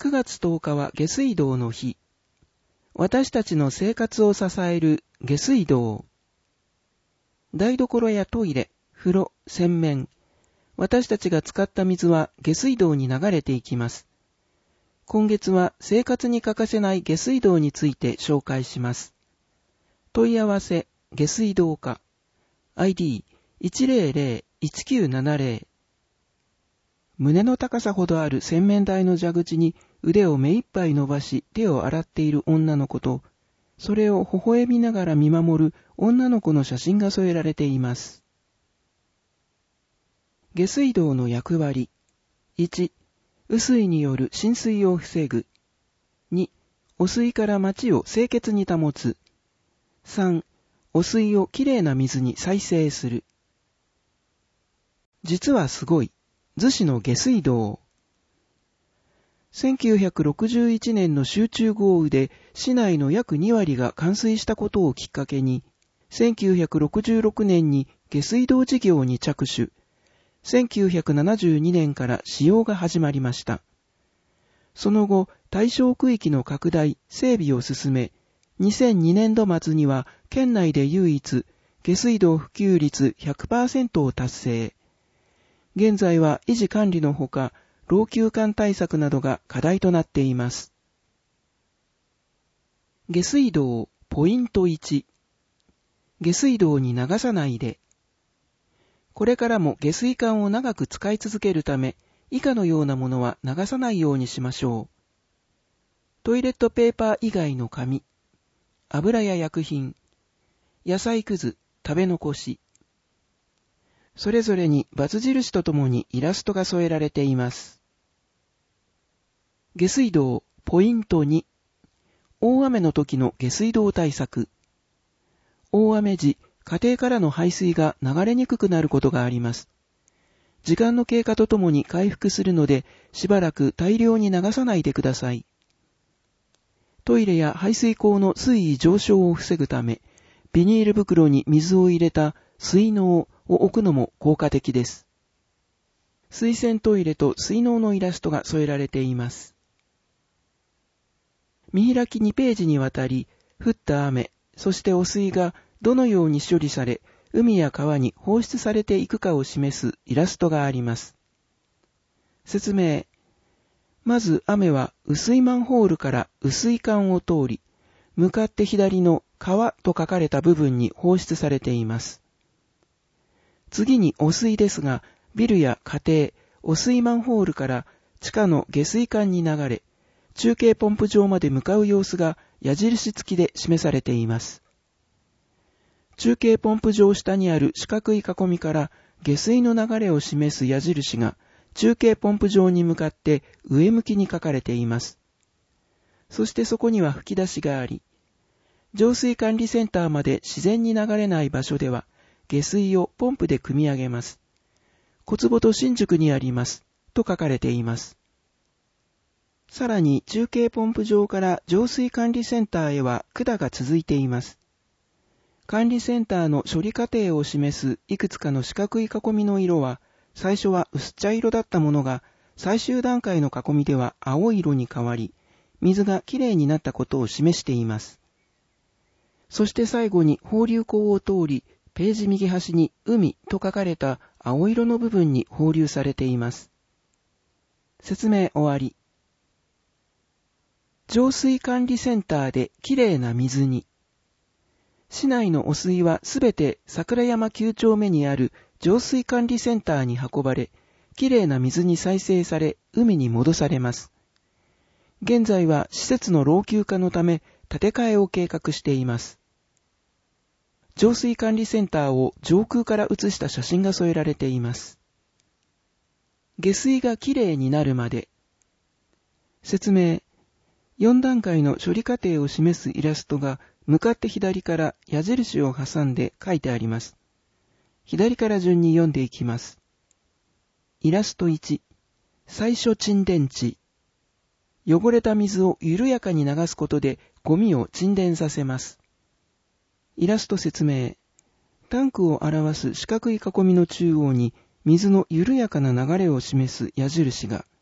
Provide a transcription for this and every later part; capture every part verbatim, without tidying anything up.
くがつとおかは下水道の日。私たちの生活を支える下水道。台所やトイレ、風呂、洗面。私たちが使った水は下水道に流れていきます。今月は生活に欠かせない下水道について紹介します。問い合わせ、下水道課。アイディーいちゼロゼロいちきゅうななゼロ。胸の高さほどある洗面台の蛇口に腕を目いっぱい伸ばし手を洗っている女の子と、それを微笑みながら見守る女の子の写真が添えられています。下水道の役割。いち、雨水による浸水を防ぐ。に、汚水から町を清潔に保つ。さん、汚水をきれいな水に再生する。実はすごい。逗子の下水道。せんきゅうひゃくろくじゅういちねんの集中豪雨で市内の約にわりが冠水したことをきっかけに、せんきゅうひゃくろくじゅうろくねんに下水道事業に着手。せんきゅうひゃくななじゅうにねんから使用が始まりました。その後、対象区域の拡大、整備を進め、にせんにねんど末には県内で唯一、下水道普及率 ひゃくパーセント を達成。現在は維持管理のほか、老朽管対策などが課題となっています。下水道ポイントいち。下水道に流さないで。これからも下水管を長く使い続けるため、以下のようなものは流さないようにしましょう。トイレットペーパー以外の紙、油や薬品、野菜くず、食べ残し。それぞれに×印とともにイラストが添えられています。下水道ポイントに。大雨の時の下水道対策。大雨時、家庭からの排水が流れにくくなることがあります。時間の経過とともに回復するので、しばらく大量に流さないでください。トイレや排水口の水位上昇を防ぐため、ビニール袋に水を入れた水嚢を置くのも効果的です。水洗トイレと水嚢のイラストが添えられています。見開きにページにわたり、降った雨、そして汚水がどのように処理され、海や川に放出されていくかを示すイラストがあります。説明。まず雨は雨水マンホールから雨水管を通り、向かって左の川と書かれた部分に放出されています。次に汚水ですが、ビルや家庭、汚水マンホールから地下の下水管に流れ、中継ポンプ場まで向かう様子が矢印付きで示されています。中継ポンプ場下にある四角い囲みから下水の流れを示す矢印が中継ポンプ場に向かって上向きに書かれています。そしてそこには吹き出しがあり、浄水管理センターまで自然に流れない場所では下水をポンプで汲み上げます。小坪と新宿にあります。と書かれています。さらに中継ポンプ場から浄水管理センターへは管が続いています。管理センターの処理過程を示すいくつかの四角い囲みの色は、最初は薄茶色だったものが、最終段階の囲みでは青色に変わり、水がきれいになったことを示しています。そして最後に放流口を通り、ページ右端に海と書かれた青色の部分に放流されています。説明終わり。浄水管理センターできれいな水に。市内の汚水はすべて桜山きゅう丁目にある浄水管理センターに運ばれ、きれいな水に再生され、海に戻されます。現在は施設の老朽化のため、建て替えを計画しています。浄水管理センターを上空から写した写真が添えられています。下水がきれいになるまで。説明。よん段階の処理過程を示すイラストが向かって左から矢印を挟んで書いてあります。左から順に読んでいきます。イラストいち。最初沈殿池。汚れた水を緩やかに流すことでゴミを沈殿させます。イラスト説明。タンクを表す四角い囲みの中央に水の緩やかな流れを示す矢印が、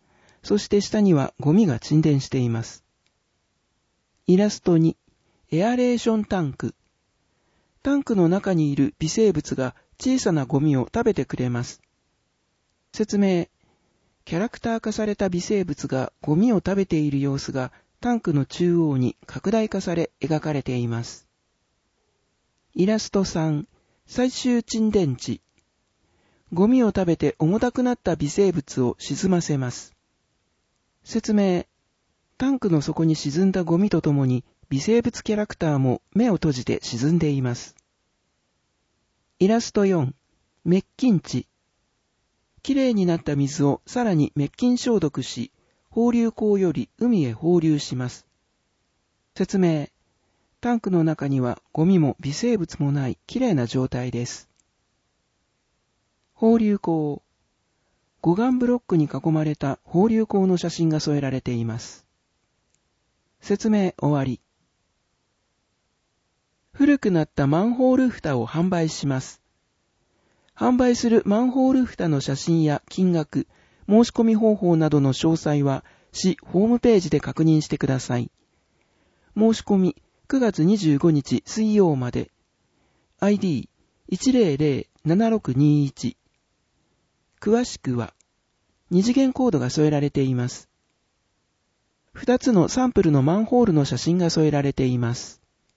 そして下にはゴミが沈殿しています。イラストに、エアレーションタンク。タンクの中にいる微生物が小さなゴミを食べてくれます。説明。キャラクター化された微生物がゴミを食べている様子がタンクの中央に拡大化され描かれています。イラストさん、最終沈殿地。ゴミを食べて重たくなった微生物を沈ませます。説明。タンクの底に沈んだゴミとともに微生物キャラクターも目を閉じて沈んでいます。イラストよん、滅菌地。きれいになった水をさらに滅菌消毒し、放流口より海へ放流します。説明。タンクの中にはゴミも微生物もないきれいな状態です。放流口。護岸ブロックに囲まれた放流口の写真が添えられています。説明終わり。古くなったマンホール蓋を販売します。販売するマンホール蓋の写真や金額、申し込み方法などの詳細は市ホームページで確認してください。申し込みくがつにじゅうごにち水曜まで。アイディーいちゼロゼロななろくにいち。詳しくは、二次元コードが添えられています。二つのサンプルのマンホールの写真が添えられています。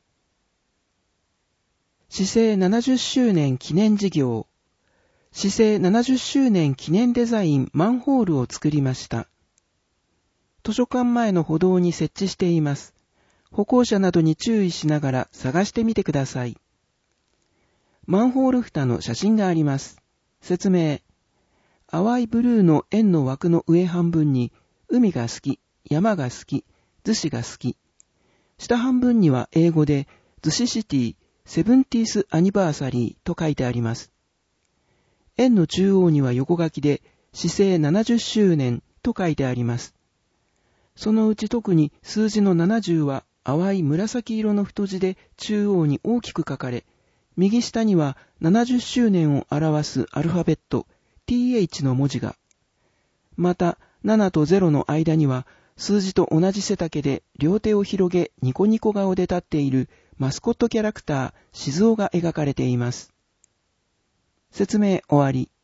市政ななじゅっしゅうねん記念事業。市政ななじゅっしゅうねん記念デザインマンホールを作りました。図書館前の歩道に設置しています。歩行者などに注意しながら探してみてください。マンホール蓋の写真があります。説明。淡いブルーの円の枠の上半分に海が好き、山が好き、逗子が好き。下半分には英語で逗子シティセブンティースアニバーサリーと書いてあります。円の中央には横書きで市政ななじゅっしゅうねんと書いてあります。そのうち特に数字のななじゅうは淡い紫色の太字で中央に大きく書かれ、右下にはななじゅっしゅうねんを表すアルファベット ティーエイチ の文字が。またななとゼロの間には数字と同じ背丈で両手を広げニコニコ顔で立っているマスコットキャラクター静雄が描かれています。説明終わり。